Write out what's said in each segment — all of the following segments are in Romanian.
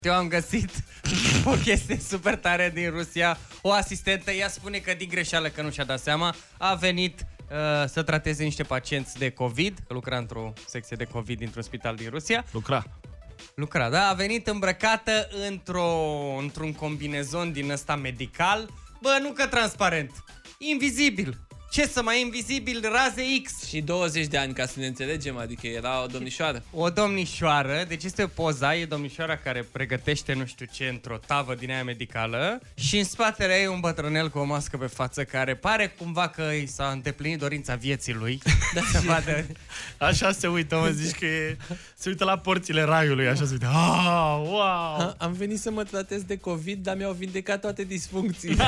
Eu am găsit o chestie super tare din Rusia. O asistentă, ea spune că din greșeală, că nu și-a dat seama, a venit să trateze niște pacienți de COVID, că lucra într-o secție de COVID dintr-un spital din Rusia. Lucra, da, a venit îmbrăcată într-un combinezon din ăsta medical. Bă, nu că transparent, invizibil. Ce să mai invizibil, raze X. Și 20 de ani, ca să ne înțelegem, adică era o domnișoară. O domnișoară, deci este o poza, e domnișoara care pregătește nu știu ce într-o tavă din aia medicală și în spatele ei un bătrânel cu o mască pe față care pare cumva că i s-a îndeplinit dorința vieții lui. Da, să vadă. Așa se uită, mă, zici că se uită la porțile raiului, așa se uită. Ah, wow! Am venit să mă tratez de COVID, dar mi-au vindecat toate disfuncțiile.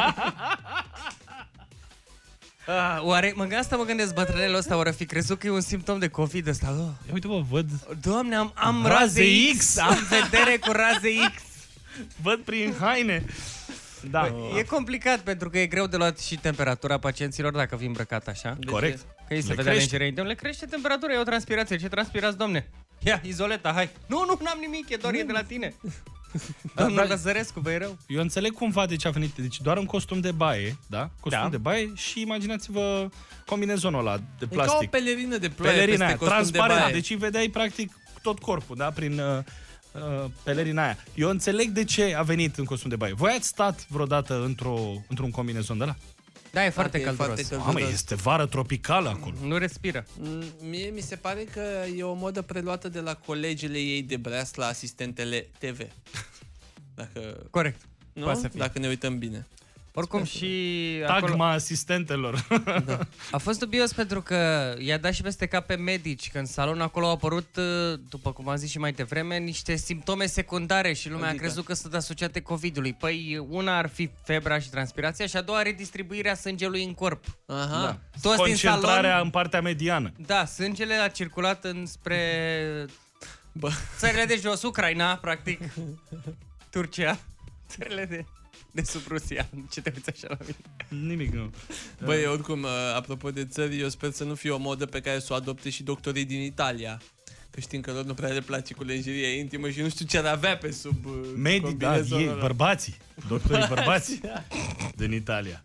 Oare, mă gândesc, bătrânelul ăsta oare fi crezut că e un simptom de COVID ăsta? Ia uite, mă, văd. Doamne, am raze X. Am vedere cu raze X. Văd prin haine. Da. E complicat pentru că e greu de luat și temperatura pacienților dacă vii îmbrăcat așa. Corect. Că ei se vedea lenjerii. Le crește temperatura, e o transpirație. Ce transpirați, domne? Ia, izoleta, hai. Nu, n-am nimic, doar e de la tine. Domnul Lăzărescu, băi rău. Eu înțeleg cumva de ce a venit. Deci doar un costum de baie, da? Costum de baie și imaginați-vă combinezonul ăla de plastic. E ca o pelerină de ploaie pelerina peste aia, transparent. De baie. Deci îi vedeai practic tot corpul, da? Prin pelerina aia. Eu înțeleg de ce a venit în costum de baie. Voi ați stat vreodată într-un combinezon de ăla? Da, e foarte călduros. Mamă, este vară tropicală acolo. Nu respiră. Mie mi se pare că e o modă preluată de la colegele ei de breas la asistentele TV. Dacă... Corect. Nu? Dacă ne uităm bine. Oricum și... Tagma asistentelor. Da. A fost dubios pentru că i-a dat și peste cap pe medici, că în salon acolo au apărut, după cum am zis și mai devreme, niște simptome secundare și lumea a crezut că sunt asociate COVID-ului. Păi una ar fi febra și transpirația și a doua redistribuirea sângelui în corp. Aha. Toți concentrarea din salon, în partea mediană. Da, sângele a circulat înspre țările de jos, Ucraina, practic, Turcia, țările de sub Rusia. Ce te uiți așa la mine? Nimic, nu. Băi, oricum, apropo de țări, eu sper să nu fie o modă pe care să o adopte și doctorii din Italia. Că știm că lor nu prea le place cu lenjeria intimă și nu știu ce ar avea pe sub Medii, da, ei, bărbații. Doctorii bărbați din Italia.